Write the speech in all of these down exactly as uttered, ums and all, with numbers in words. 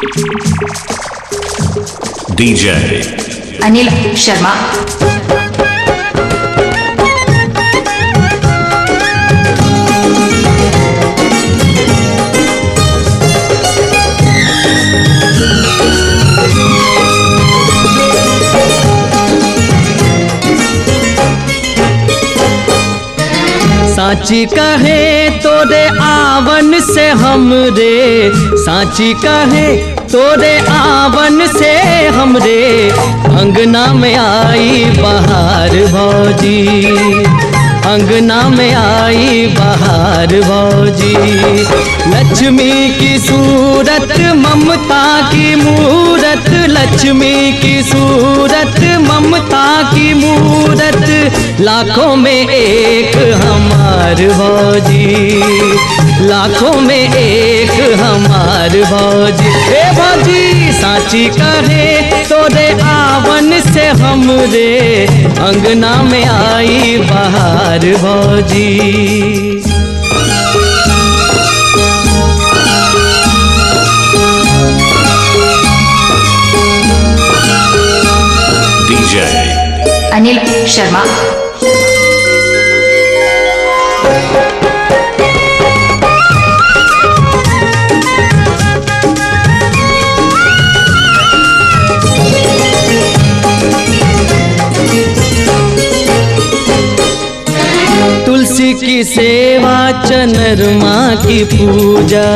DJ Anil Sharma. साची कहे तोरे आवन से हमरे, साची कहे तोरे आवन से हमरे, अंगना में आई बहार भौजी, अंगना में आई बहार भौजी। लक्ष्मी की सूरत ममता की मूरत, लक्ष्मी की सूरत ममता की मूरत, लाखों में एक हमार भौजी, लाखों में एक हमार भौजी। ए भौजी साची कहे तोरे आवन से हमरे, अंगना में आई बहार भौजी। डीजे अनिल शर्मा। तुलसी की सेवा चनरमा की पूजा,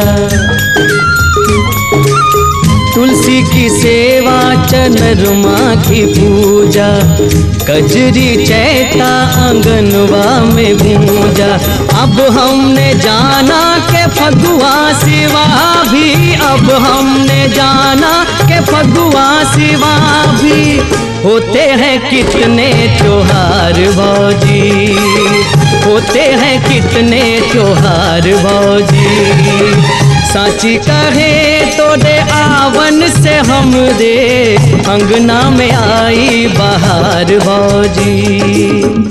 तुलसी की सेवा चनरमा की पूजा, कजरी चैता आंगनवा में गूंजा। अब हमने जाना के फगुआ सिवा भी, अब हमने जाना के फगुआ सिवा भी, होते हैं कितने त्योहार भौजी, होते हैं कितने त्योहार भौजी। साची कहे तोरे आवन से हमरे, अंगना में आई बहार भौजी।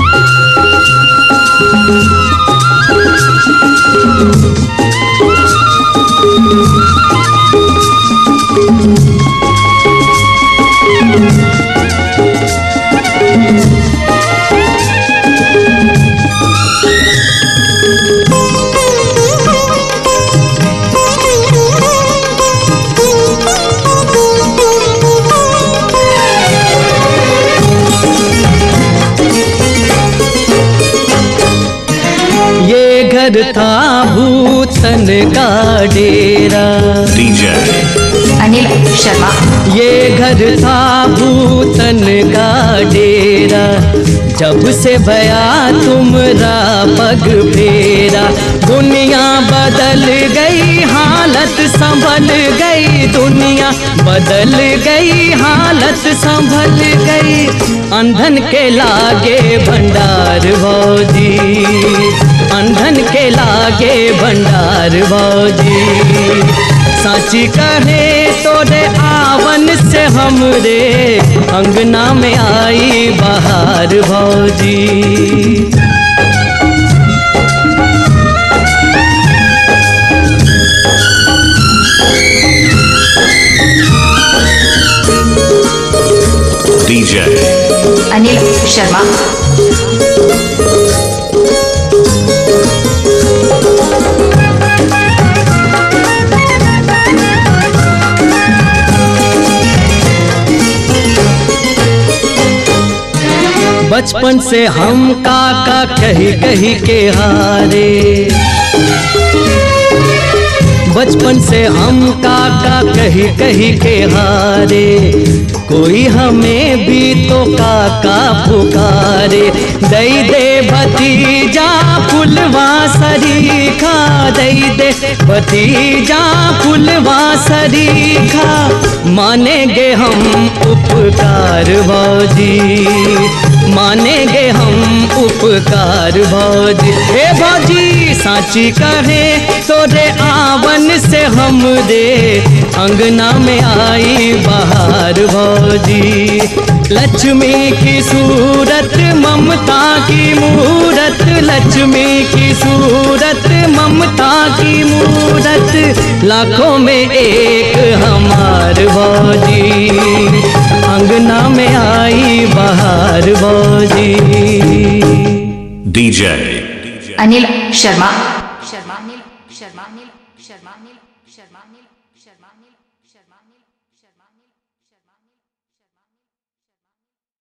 घर था भूतन का डेरा। डीजे अनिल शर्मा। ये घर था भूतन का डेरा, जब से भया तुमरा पग फेरा। दुनिया बदल गई हालत संभल गई, दुनिया बदल गई हालत संभल गई। अंधन के लागे भंडार भौजी, अंधन के लागे भंडार भौजी। साची कहे तोरे आवन से हमरे, अंगना में आई बहार भौजी। डीजे अनिल शर्मा। बचपन से हम काका कही कही के हारे, बचपन से हम काका कही कही के हारे। कोई हमें भी तो काका पुकारे, दई दे भतीजा फुलवा सरीखा, दई दे भतीजा फुलवा सरीखा। मानेंगे हम उपकार भौजी, मानेंगे हम उपकार भौजी। हे भौजी साची कहे तोरे आवन से हम दे अंगना में आई बहार भौजी। लक्ष्मी की सूरत ममता की मूरत, लक्ष्मी की सूरत ममता की मूरत, लाखों में एक हमार भौजी। अंगना में आई बहार भौजी। D J Anil Sharma Sharma Anil Sharma Anil Sharma Anil Sharma Anil Sharma Anil Sharma Anil Sharma Anil